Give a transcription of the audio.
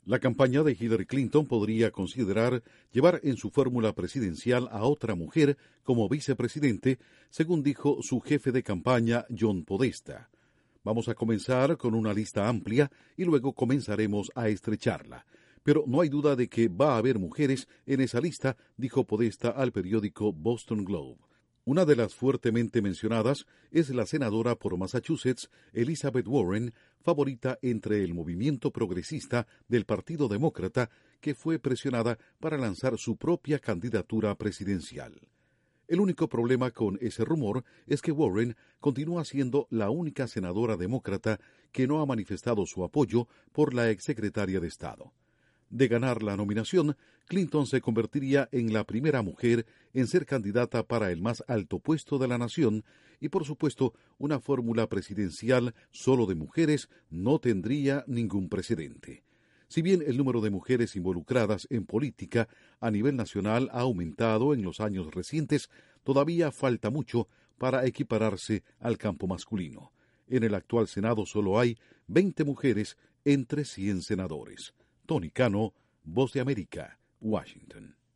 La campaña de Hillary Clinton podría considerar llevar en su fórmula presidencial a otra mujer como vicepresidente, según dijo su jefe de campaña, John Podesta. Vamos a comenzar con una lista amplia y luego comenzaremos a estrecharla. Pero no hay duda de que va a haber mujeres en esa lista, dijo Podesta al periódico Boston Globe. Una de las fuertemente mencionadas es la senadora por Massachusetts, Elizabeth Warren, favorita entre el movimiento progresista del Partido Demócrata, que fue presionada para lanzar su propia candidatura presidencial. El único problema con ese rumor es que Warren continúa siendo la única senadora demócrata que no ha manifestado su apoyo por la exsecretaria de Estado. De ganar la nominación, Clinton se convertiría en la primera mujer en ser candidata para el más alto puesto de la nación y, por supuesto, una fórmula presidencial solo de mujeres no tendría ningún precedente. Si bien el número de mujeres involucradas en política a nivel nacional ha aumentado en los años recientes, todavía falta mucho para equipararse al campo masculino. En el actual Senado solo hay 20 mujeres entre 100 senadores. Tony Cano, Voz de América, Washington.